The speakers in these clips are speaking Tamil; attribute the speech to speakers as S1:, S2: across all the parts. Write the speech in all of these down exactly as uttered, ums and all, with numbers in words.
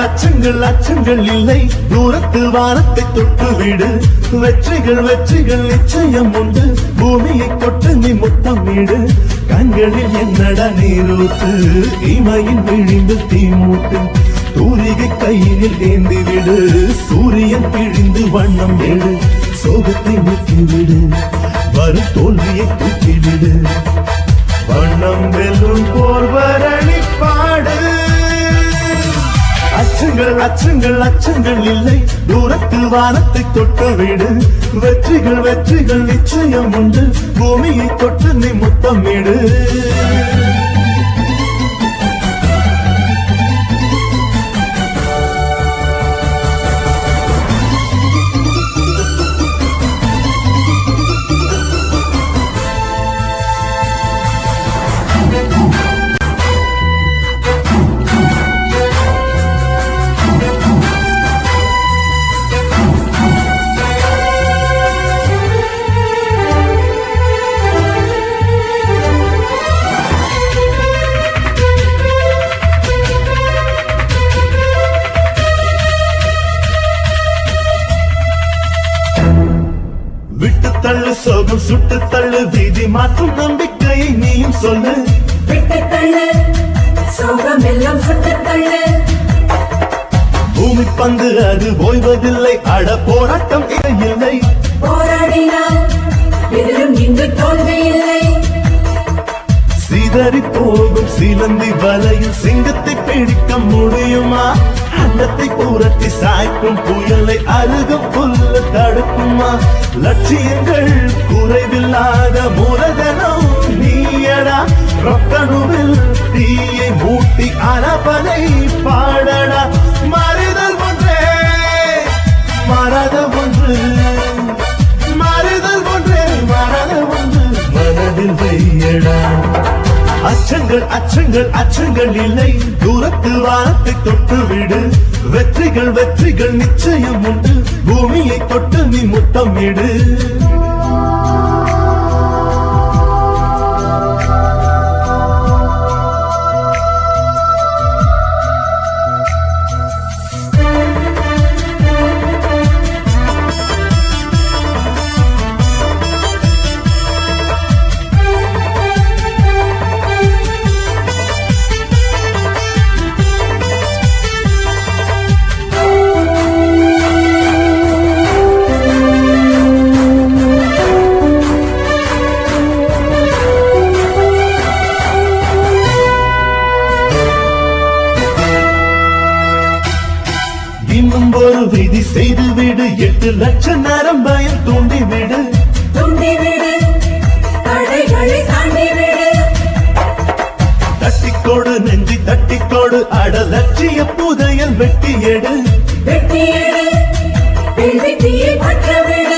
S1: அச்சங்கள் அச்சங்கள் இல்லை தூரத்து வானத்தை தொட்டுவிடு வெற்றிகள் வெற்றிகள் நிச்சயம் உண்டு பூமியை தொட்டு நீ முத்தமிடு கண்களில் என்னடா நீரூத்து இமையின் விழிந்து தீமூட்டு தூரிகை கையில் ஏந்திவிடு சூரியன் பிழிந்து வண்ணம் ஏடு சோகத்தை முக்கிவிடு வரும் தோல்வியை தூக்கிவிடு வண்ணம் வெல்லும் போர்வரணி பாடு அச்சங்கள் அச்சங்கள் அச்சங்கள் இல்லை தூரத்து வானத்தை தொட்டு விடு வெற்றிகள் வெற்றிகள் நிச்சயம் உண்டு பூமியை தொட்டு நீ முத்தமிடு தள்ளு சோகம் சுட்டு தள்ளு வீதி மாற்றும் நம்பிக்கையை நீயும் சொல்லு
S2: விட்டு தள்ளு சோகம் எல்லாம் சுட்டு தள்ளு
S1: பூமி பந்து அது ஓய்வதில்லை அட போராட்டம் இல்லை
S2: போராடினால் எதிலும் இங்கு தோல்வி இல்லை
S1: சிதறி போகும் சிலந்தி வலையில் சிங்கத்தை பிடிக்க முடியுமா அண்டத்தை புரட்டி சாய்க்கும் புயலை அருகும் புல்லு தடுக்குமா லட்சியங்கள் குறைவில்லாத மூலதனம் நீயடா ரொக்கணுவில் தீயை மூட்டி அனபனை பாடடா மறுதல் ஒன்றே மறத ஒன்று மறுதல் ஒன்றே மறத ஒன்று மனதில் வையடா அச்சங்கள் அச்சங்கள் அச்சங்கள் இல்லை தூரத்து வானத்தை தொட்டு விடு வெற்றிகள் வெற்றிகள் நிச்சயம் உண்டு பூமியை தொட்டு நீ முத்தமிடு இன்னும் ஒரு விதி செய்து விடு எட்டு லட்சம் நேரம் பயம் தூண்டிவிடு
S2: தூண்டிவிடு தடைகளை தாண்டிவிடு
S1: தட்டிக்கோடு நெஞ்சி தட்டிக்கோடு அட லட்சிய புதையல் வெட்டி எடு
S2: வெட்டி எடு வெள்ளித்தீயை பற்றவிடு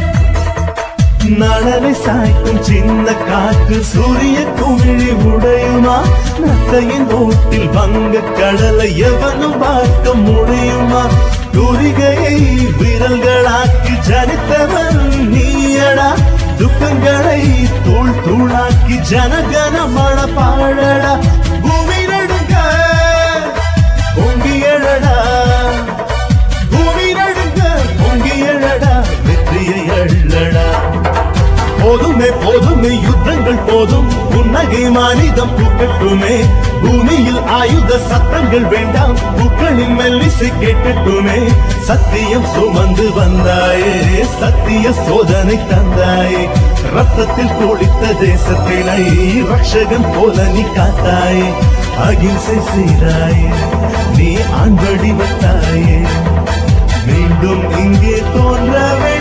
S1: நலனை சாய்க்கும் சின்ன காற்று சூரிய குமிழி உடையுமா நத்தையின் ஓட்டில் வங்க கடலை எவனும் பார்க்க முடியுமா தூரிகையை விரல்களாக்கி ஜனித்தவன் நீயடா துக்கங்களை தூள் தூளாக்கி ஜனகனமான பாடடா பூமி நடுங்க பொங்கி எழடா பூமி நடுங்க பொங்கி எழடா வெற்றியை அள்ளடா போதுமே போதுமே யுத்தங்கள் போதும் புன்னகை மானிதம் பூக்கட்டுமே பூமியில் ஆயுத சத்தங்கள் வேண்டாம் பூக்களின் மெல்லிசை கேட்கட்டுமே சத்தியம் சுமந்து வந்தாயே சத்திய சோதனை தந்தாயே ரத்தத்தில் குளித்த தேசத்தினை ரட்சகன் போல நீ காத்தாயே அகிம்சை செய்தாயே நீ ஆண்படி வந்தாயே மீண்டும் இங்கே தோன்றவே